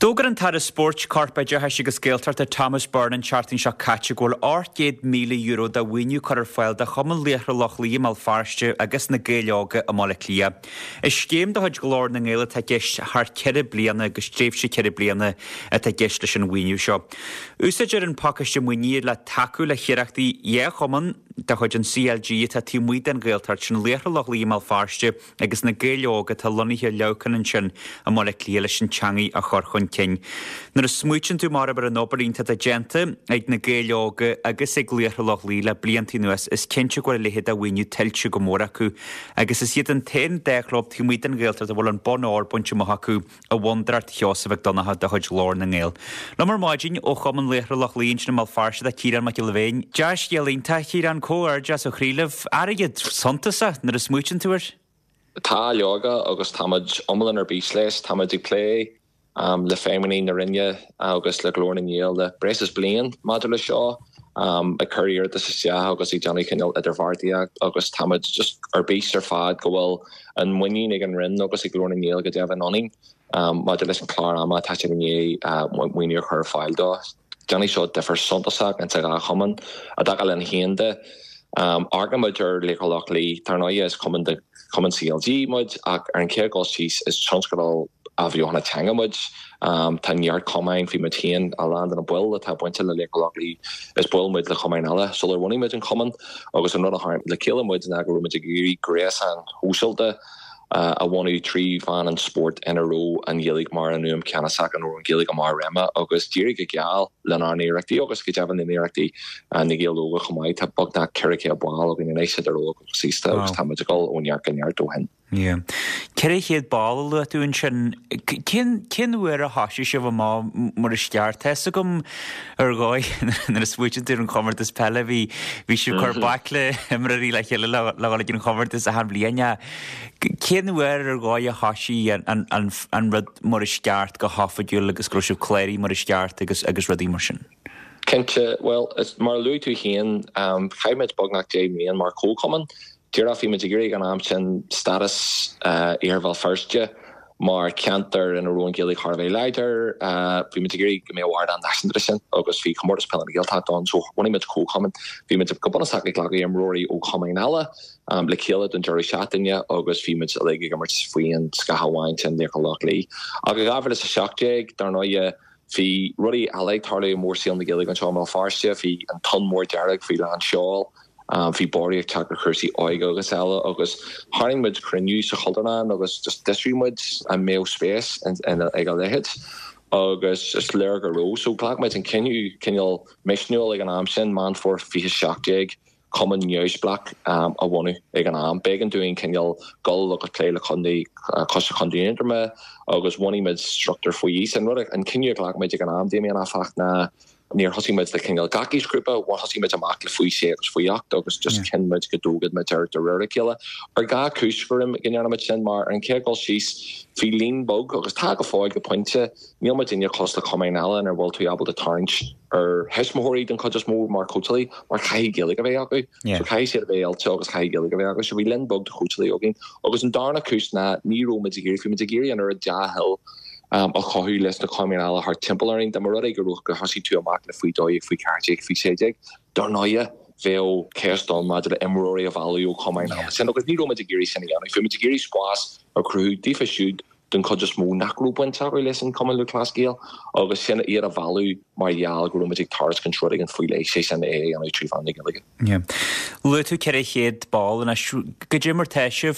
Dógar an tar a sport carpaide heis agus géaltart a Thomas Byrne an charting seo caite ggóil €800,000 da winniu chuir fáil de chuman léachra lochlí mal farste agus na géileoga a mála clia. Is céim do chuid glór na ngéile tá geist th ceire bliana agus tréimhse ceire bliana a tá geist leis an winniu seo. Úsaidir an pacaiste muí le taú le chiireachtaí é chuman de chuid an CLG tá tímuid an géaltart sin léachra lochlí mal farste agus na géileoga tá lonithe lecan an sin a mála clia leis an teangaí a chur chun cin. Nar a smúitin tú mar bar an obairínta a gente ag na géileoga agus ag léachra lochlí le bliantí nuas is cinnte go lehéad a bhainniu tiltte go mór acu agus is iad an 10 dechlop tímuid an géaltart a bhfuil an bon áir bunte mo acu a bhondrart teosabh donatha de chuid lór na ngéil. Le mar maidin ó chum an léachra lochlín sin mal farse a círan mac le bhéin. Deis gealínta círan cóir deas ó chríileh ariad sontasa nar a smúitin túir? Tá leoga agus táid omlan ar bís leis táid ag play le féiminí na rinne agus le glór na ngéil le breis blian maidir le seo a chuir de sa agus I Johnny Kinnell idir bhardiaach agus táid just ar bís ar fad go bhfuil an muín ag an rinn agus I glór na ngéil go deabh an oning maidir leis an chlár ama tá sé né muíar chur fáil dó. Johnny seo differ sontasach an tega chuman a dagal an héande argamaidir le lochlí tarnáide is common CLG mud ach ar an céirgáil síos is transgradal a bhí honna teangamid tá neart comáin fi matían a land an a buil a tá buinte le lochlí is builmuid le chomáin eile so le bhainimiid an common agus an rud a harm le céilemuid an agurúid a gurí gréas an húsilte a bhainú trí fan an sport in a ró an ghéalaigh mar an nuam ceannaach an ró an ghéalaigh mar réma agus dírig go geall le ná néireachtaí agus go deaban na néireachtaí na ggéalóga chomáid tá bagna ceirice a bháil a bhíon éis idir ó agus sísta agus táideáil ónneart ganneart ó hen. Ceir chéad ball le dún sin cinhuiir a hasisi se bh má mar steart te gom ar gáid na switchin tú an comhart is pelle hí si chu bacle imí le chéile le gin comhart is a han bliana. Cinhuiir ar gáid a hasí an rud mar steart go hafaúil agus grosisiú cléirí mar steart agus rudí mar sin. Kente, well, is mar luú tú chéan chaimid bagnach dé míon mar cócoman. Dúra fi mitigirig an amsin status eerval firstje, maar canter in a roon gillig harvey leider, fi mitigirig me waard aan nationalisin, agus fi komortis pellen geld had on, so wanneer met cool komen, fi met kaponna saklik lagi am Rory ook coming alle, le kille den Jerry Shatinja, agus fi met lege gammers free en skahawain en de kalakli. Aga gaver is a shockjeg, daar nou je fi Rory alleg harle more seal de gillig an chomal farstje, fi een ton more derek fi an shawl. Fi borí tugur chusaí oige agus eile agus haingmuid cruniú sa chodanna agus just disrímuid a mé spéis ag a lehead agus is léir go ró so ghlaachmuid an cinneal meisniúil ag an am sin man for fi seachtéig common news black a bhhainú ag an am began doing cinneal gol agus léile chundí costa chundíinterme agus bhainimiid structure faoí san rud an cinneú ghlaachmuid ag an am déimi an afacht na near hosimiid le Kingal Gakis grúpa, wa hosimiid amach le fui sé agus fuiacht agus just kinmuid godógad me de rurikile. Ar ga cúsfurim gynarmid sin mar an ceirgáil síos fi lín bog agus tá go fáid go pointe níl dinne costa comain eile ar bhil tú abal de tarint ar heismóirí den chuid mó mar cotalí mar chaí gilig a bheith acu. So chaí sé a bheith ailte agus chaí gilig a bheith agus so bhí lin bog de cotalí agin agus an darna cúsna níró mitigéir fi mitigéir an ar a dahil a choú leis na communala haar timpplaring de mar go roch go hasí tú amach le fao dóigh fao carteigh fao séideigh dar náide bhéil céirstal maidir imróí a bhú communala. Sin agus ní romid a géirí sinna anna fi mit géirí squás a cruú dífa siúd den chu just mó nachrúpaint a leis an common le clascéal agus sinna ar a bhú mar dheall go romadig tars controlling an foiile sé sinna é an trí fan gilige. Lu tú ceir chéad ball an go dé mar teisih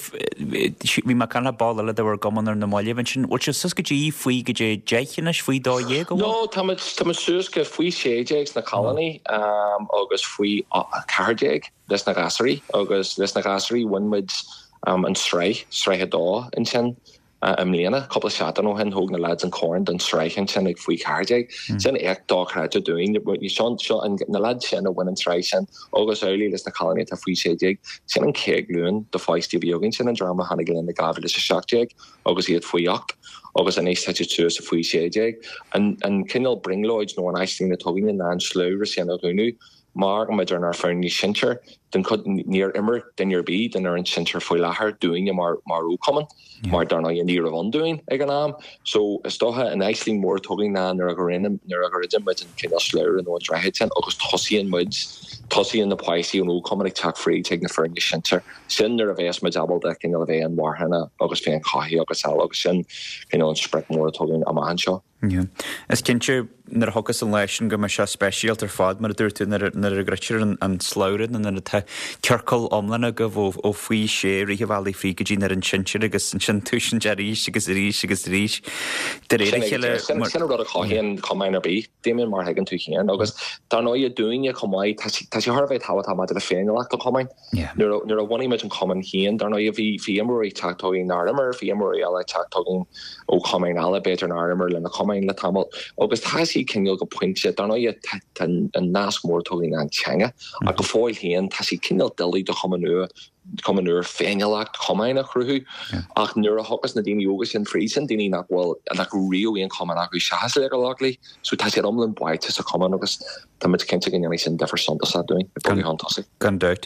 bhí mar canna ball le bhar gomanar na máile sin ó sus go dtí faoi go dé deichanna faoi dá dhé go? No, tá suas go faoi séideag na colony agus faoi cardéag leis na gasarí agus leis na gasarí bhainmuid an sreithe dá in sin léana couple shatan ó hen hoog na lads an corn den streichen sin ag faoi cardeig sin ag dá chráide doing seo an na lad sin a win an streichen agus early leis na colony a faoi séideag sin an céag luúin de feisty biogin sin an drama hanna gin na gafil is a seachteag agus iad faoiacht agus an éis teite tú a faoi séideag an cinnal bringloids nó an eisling na tugin na an slúr sin a gúnú mar maidir nar fearn ní sinter den could near immer den your be den in sinter foil lahar doing maru common mar darna in near of doing eganam so stoha an icing more tugging na neuragorinum with and kind of slur and one dry head August tossy and muds tossy in the poisey and common attack free taking the fearn sinter sin of as my double decking of and warhana August fan kahi August August spread more tugging a man show. Yeah. As kinse nar hogus an leis go me se speisialt fád mar dúirú nar a greitiir an slárin an na ceircail omlanna go bh ó faoi sé rí bhí frí go dtí ar an sinseir agus an sin túsin de ríis agus ríis de réile sin rud a chohíonn comáin bí déimion mar hagann tú chéan agus tá nó a dúine comáid tá sé thbheith tá má a féin leach go comáin nuair a bhaí meid an common chéan dar nó a bhí fiamúí teachtóí nárimar fiamúí eile teachtógin ó comáin eile beidir nárimar lena comáin le tamil agus tá sí cinil go pointse dar nó an nasmór tógin an teanga a go fáil hían tá sí cinil delí do commanúr féinelacht comáin a chruthú ach nuair a hogus na daoine ógus sin frísan daoine nachhfuil nach riíon common acu seaas le go láglaí so tá sé omlan buite sa common agus tá mit cinnte gin sin defar sonta sa doing boli hantása. Gan dúirt.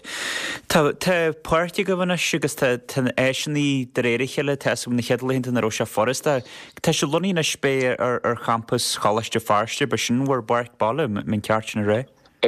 Tá páirte go bhana sigus tá éisinaí de réirichéile teúm na cheadlaonnta na Rosa Foresta. Tá se luní na spé ar campus chalaiste farste be sin bhar barc balle min ceart na ré.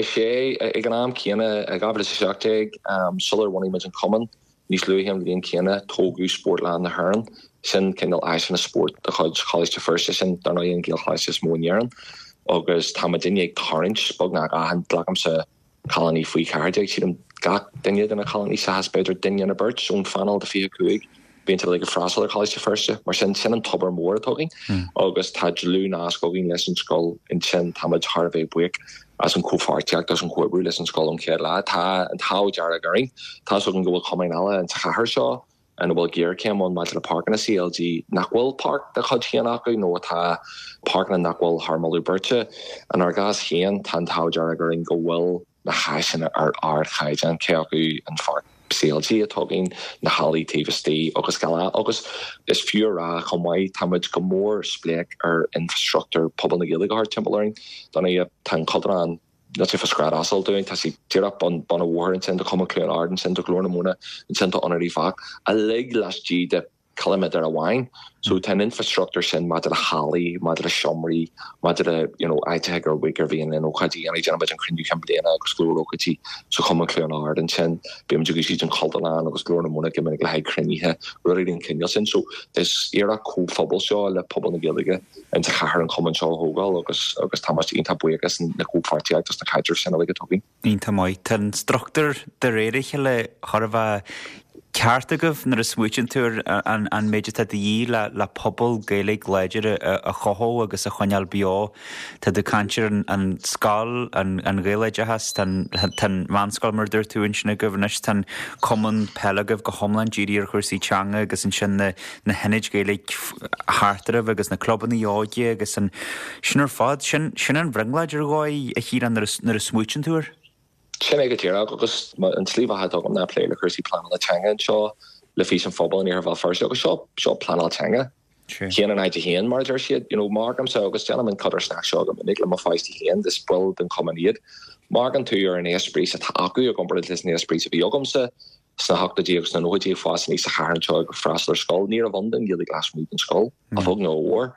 sé ag an am céine a gabhfuil seachteag sular bhaí meid an common níos luúhéim go dtíon céine tógú sportland na Hearn sin cinnal eis na sport a chud choiste first sin dar nó on gil choiste mónéaran agus tá duine ag tarint bog na gahan lagam sa colony faoi cardeag siad ga duine den na colony sa has beidir duine na birch ón fanal de fi cuaig beintte le go frasal choiste first mar sin an tobar mór atógin agus tá lú nácógin leis an sscoil in sin táid Harvey buic as an cófarteach as an cuabrú leis an sscoil an céir le tá an tádear a garing tá so an gohfuil comáin eile an chahar seo an bhfuil géir céim an maid le park na CLG nachhfuil park de chud chéan acu nó tá park na nachhfuil harmalú birte an ar gas chéan tá tádear a garing go bhfuil na haisin ar ard chaid an cé acu an fark CLG atógin na Hallí TVST agus gala agus is fiúra chumhaid tamid go mór spléic ar infrastructure pobl na Gaeilge Art Templaring donna tan codran na si fascrad asal doing tá si tirap bon a war in sin de common clear ard in sin de glóna múna in sin de honorí fach a lig las G de kilometer a wine so ten infrastructure sin ma a Hallí ma a Shomri ma a Iteg or Wicker vi in Okati and gen an crin campaign agus gló Okati so common clear ard and sin be si an Caldalan agus glóna múna gimmin le crinithe ruing Kenya sin so is era cool fobal seo le pobl na Gaeilge and chahar an common seo hogal agus tamas inta bugus na coolfarti just na kaiser sin le toggin. Inta mai ten structure de réirich le harfa Ceartagah nar a smúin túr an méidir tá dhí le pobl Gaeilge léidir a chothó agus a choineal beá tá de cantir an scáil an Gaeilge has tan manscáil mar dúir túin sinna gohhanis tan common pelagah go homlan ddíir chuirsaí teanga agus an sin na henid Gaeilge háartarah agus na clubban na áide agus an sinar fád sin an bhringleidir gáid a hí nar a smúin túr. Sin ag tíra agus an slíomh had am na play le chuí plan letanga an seo le fi an fphobal in bhil first agus seo plan letanga. Chéan an ide héan mar siad margam se agus gentleman cutter snack seo go nig le má feisttí héan de spul den comíiad. Margan tú ar an éasprís a acu a gompar lis éasprís a bhí agamsa sna hachtta dígus na nóidí fásan ní sa charan seo go fraslar sscoil ní a bhandan gil glasmúd an sscoil a fog nó war.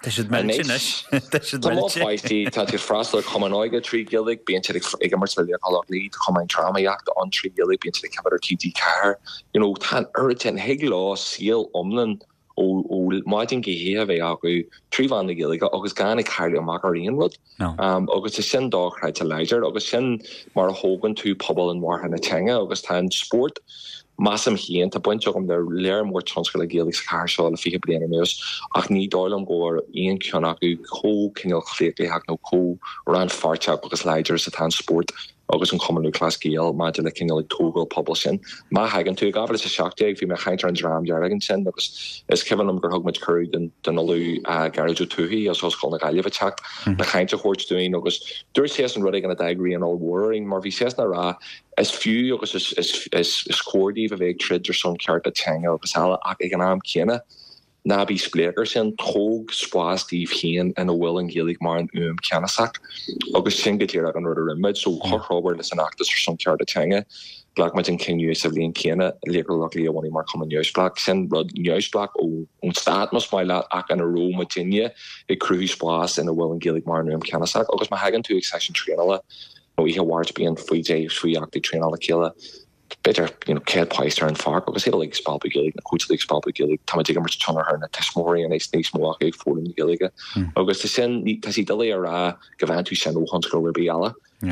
Feisttí tá fraslar comáige trí gilig bíon ag mar le lí comáin tramaíach an trí gilig bíon cebar TD car. Tá urtin heig lá síal omlan ó maidin géhé a bheith acu tríhhan na Gaeilge agus gan cairle macaríon rud agus is sin dáchreid a leidir agus sin mar a hógan tú pobl an warhan na teanga agus tá sport massam hían tá buint am der léir mór transfer le Gaeilge car seo le fi bliana nuas ach ní dálam góir íon cean acu có cinál chléirlí heach nó có ran farteach agus leidir sa tá sport agus an commonú class Gael ma le cinál tógal pobl sin. Ma hagan tú gabhfuil is a seachteag bhí me chaintar an drám deargan sin agus is cean am gur thug meid curú den olú garú túthaí as hoscoil na Gaillimh teach na chainte chóirt doing agus dúir sé an rudig an a dagrí an all warring mar bhí sé na rá is fiú agus is scórdíh a bheith trid ar son ceart a teanga agus eile ach ag an am céine Nabi Splakers sin tog spás Steve Heen in a will and Gaelic mar an Canasach. Agus sin get here an rudder imid, so Robert is an actus or some card tanga. Black met in King US of Lean Kena, legal luckily a one more common news black, send blood news black on stat must my lad act in a row Virginia, a crew spás in a will and Gaelic mar an Canasach. August my hagen to accession trainala. We have words being free day, free active train all the killer. Better, Ked Peister and Fark, because he'll like Spalby Gillig, the coach like Spalby Gillig, Tamajiga Merch Tunner, and a Tesmori, and a Snakes Milwaukee, Ford in the Gilliga. August to send Tassi Delay or Gavantu Sendo Huntsco Ribiala.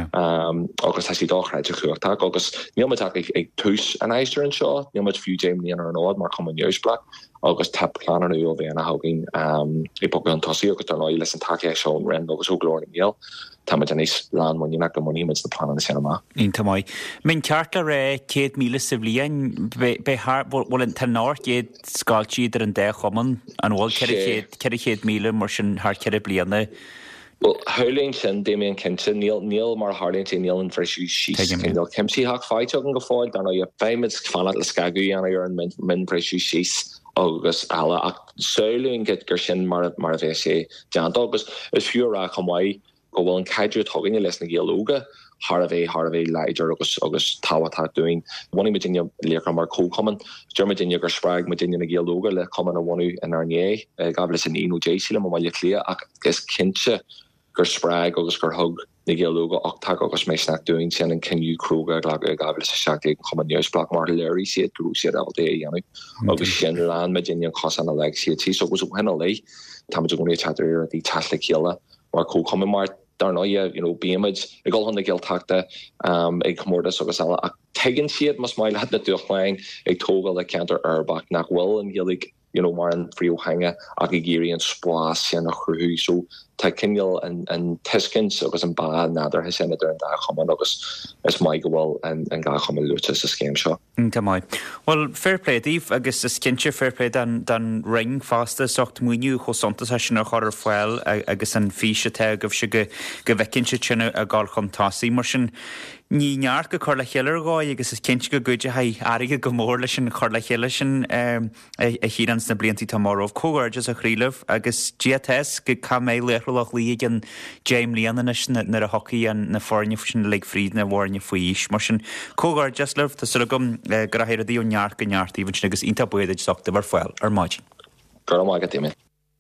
August has he dog right to attack. August Nilmatak a Toos and Eister and Shaw, Nilmat few Jamie and an odd, more common years black. August tap planner new of Anna Hogan, a poker on Tossi, August on oil, listen, Taki, Shaw, and Ren, August O'Glory and Yell. Tamajanis land when you not the money, it's the plan on the cinema. Into my min charter Kate Mila Civilian by heart will in Tenor Kate Scalchi and De Homan and all Kate Mila Merchant Hart Keribliana. Well, Howling and Damien Kinson, Neil Mar Harlington, Neil and Fresh Sheets, Neil Kimsey Hawk fight, you can go forward. I know you're famous fan at Lascagu and you're in Min Fresh Sheets. August Alla Solo and get Gershin Maravese, Jan August, as few rack on why. Well, and Kaiju talking a lesson Gialoga, Harvey, Liger, August Tawata doing one in Virginia, Leacramar Co common, Germany, Gersprag, Virginia Gialoga, Le common one in Arnier, Gablis and Eno J. Silam, while you clear, I guess Kincha, Gersprag, August Gerhug, Gialoga, Octag, August Maysnack doing, sending Ken U. Kruger, Gablis, Shaggy, common news, Black Martillery, see it, Gru, see it all day, August Shenland, Virginia, Cosana, like CT, so it was when a lay, Tamajoni chatter, the Tasla Killa, or Co common Mart. Darnoya, Beamage, a goal on the Gil Tacta, a Comorda Sogasala, a Tegan Sheet must mile had the Duchline, a Toggle, a Canter Erbach, Nak Will, and Gillig, Maran Frio Hanga, Agigiri and Spas, and a Hru, so Takinil and Tiskin, so was in Bad, Nather, his senator, and Dachaman, August, as Michael and Gachaman Lutus, a game shot. Well, fair play, Dave, I guess the skincher fair play than ring faster, socht Munu, Hosantas, I should know how to foil, I guess, and fish a tag of sugar, Gavekincha China, a Galcon Tassi, Martian. Ní neart go chuir le chéile gáid agus is cinse go goide ha aige go mór leis an chuir le chéile sin a híans na bliantí tomorrow cógairdes a chríileh agus GTS go camé leirlach líag an James Leanan na a hockey an na fórne sin le fríd na bhórne faois mar sin cógairdes leh tá sula gom grahéir a dtíú neart go neartí sin agus ínta buidir soachta bhar foiil ar máidin. Gar mágad téime.